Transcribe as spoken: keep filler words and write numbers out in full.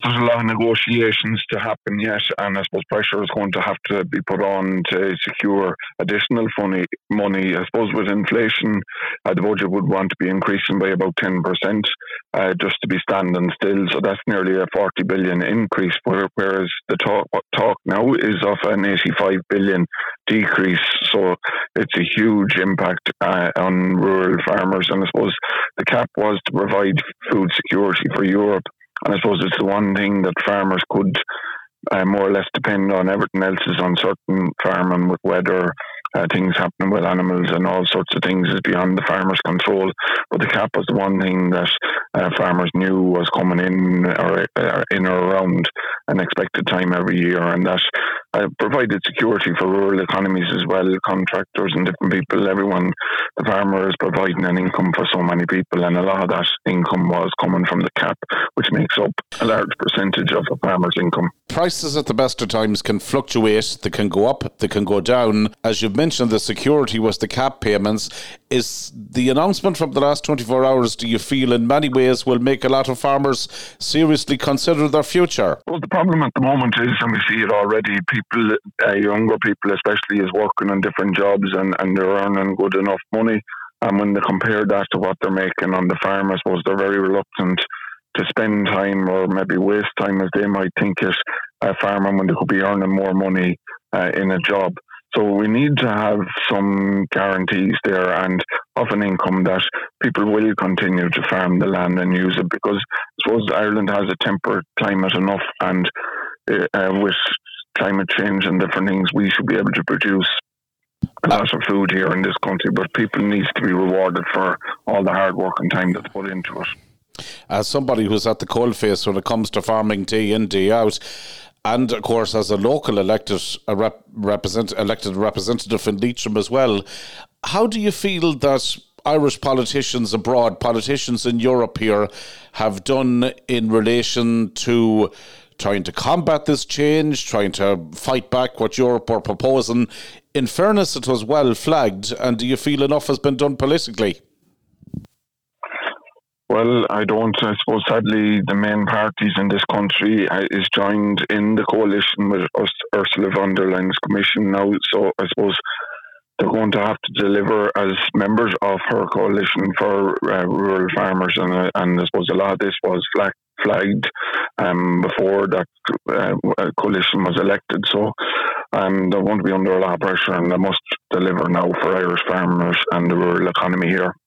there's a lot of negotiations to happen yet, and I suppose pressure is going to have to be put on to secure additional funny, money. I suppose with inflation, uh, the budget would want to be increasing by about ten percent uh, just to be standing still. So that's nearly a forty billion increase, whereas the talk, talk now is of an eighty-five billion decrease. So it's a huge impact uh, on rural farmers. And I suppose the cap was to provide food security for Europe. And I suppose it's the one thing that farmers could uh, more or less depend on. Everything else is uncertain. Farming with weather, uh, things happening with animals and all sorts of things is beyond the farmer's control. But the cap was the one thing that uh, farmers knew was coming in or uh, in or around an expected time every year, and that uh, provided security for rural economies as well, contractors and different people. Everyone, the farmer is providing an income for so many people, and a lot of that income was coming from the cap, which makes up a large percentage of a farmer's income. Prices at the best of times can fluctuate. They can go up, they can go down. As you've mentioned, the security was the cap payments. Is the announcement from the last twenty-four hours, do you feel in many ways will make a lot of farmers seriously consider their future? Well, the problem at the moment is, and we see it already, people, uh, younger people especially, is working on different jobs and, and they're earning good enough money. And when they compare that to what they're making on the farm, I suppose they're very reluctant to spend time or maybe waste time, as they might think it, uh, farming when they could be earning more money uh, in a job. So we need to have some guarantees there and of an income that people will continue to farm the land and use it, because I suppose Ireland has a temperate climate enough, and uh, with climate change and different things, we should be able to produce a lot of food here in this country, but people need to be rewarded for all the hard work and time that's put into it. As somebody who's at the coalface when it comes to farming day in, day out, and of course as a local elected a rep, represent, elected representative in Leitrim as well, how do you feel that Irish politicians abroad, politicians in Europe here, have done in relation to trying to combat this change, trying to fight back what Europe are proposing? In fairness, it was well flagged, and do you feel enough has been done politically? Well, I don't. I suppose, sadly, the main parties in this country uh, is joined in the coalition with us, Ursula von der Leyen's commission now. So I suppose they're going to have to deliver as members of her coalition for uh, rural farmers. And, uh, and I suppose a lot of this was flag, flagged um, before that uh, coalition was elected. So um, they're going to be under a lot of pressure, and they must deliver now for Irish farmers and the rural economy here.